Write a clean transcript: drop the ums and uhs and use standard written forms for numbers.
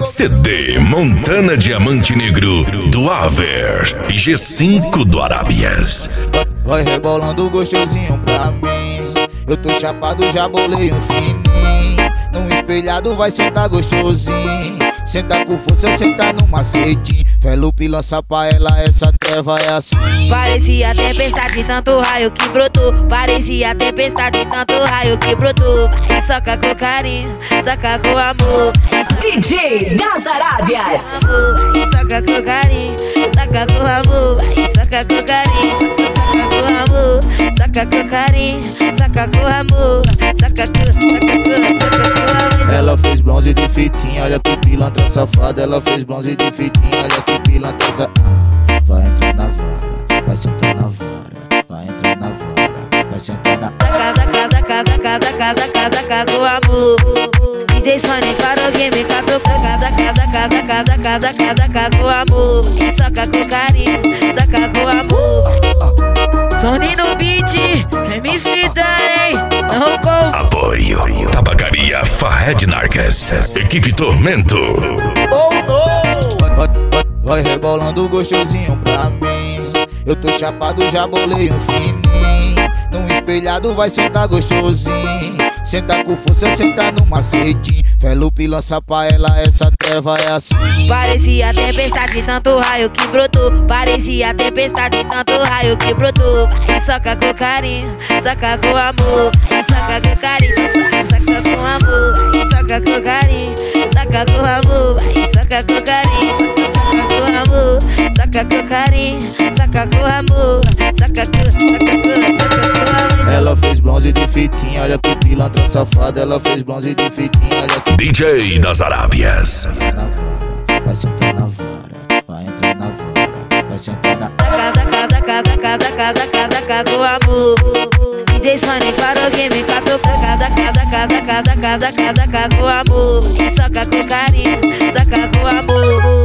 CD Montana Diamante Negro do Aver e G5 do Arábias. Vai rebolando gostosinho pra mim. Eu tô chapado, já bolei um fininho. Num espelhado vai sentar gostosinho. Senta com força, senta no macetinho. Felupe lança pra ela, essa treva é assim. Parecia tempestade, tanto raio que brotou. Parecia tempestade, tanto raio que brotou. Vai, soca com carinho, soca com amor. DJ das Arábias. Vai, soca com carinho, soca com amor. Vai, soca com carinho, soca com amor. Soca com carinho, soca com amor. Soca com amor. Ela fez bronze de fitinha, olha que pilantra safada. Ela fez bronze de fitinha, olha que pilantra safada. Vai entrar na vara, vai sentar na vara. Vai entrar na vara, vai sentar na Daca com amor. DJ Sony para o game, daca com amor. Soca com carinho, soca com amor. Sony no beat, MC Dani, não com Apoio Tabacaria Fahed Narques, Equipe Tormento. Oh no! Vai rebolando gostosinho pra mim. Eu tô chapado, já bolei um fininho. Num espelhado vai sentar gostosinho. Senta com força, senta no macetinho. Felupe lança pra ela, essa treva é assim. Parecia tempestade, tanto raio que brotou. Parecia tempestade, tanto raio que brotou. Vai, soca com carinho, soca com amor. Vai, soca com carinho, soca com amor. Vai, soca com carinho, soca com amor. Vai, soca com carinho, soca com amor. Soca com carinho, soca com amor. Soca com amor. Ela fez bronze de fitinha, olha que pilantra safada. Ela fez bronze de fitinha, olha que DJ das Arábias. na vara, vai sentar na vara. Vai entrar na vara, vai sentar na Daca com amor. DJ Sony para o game, daca com amor. Soca com carinho, soca com amor.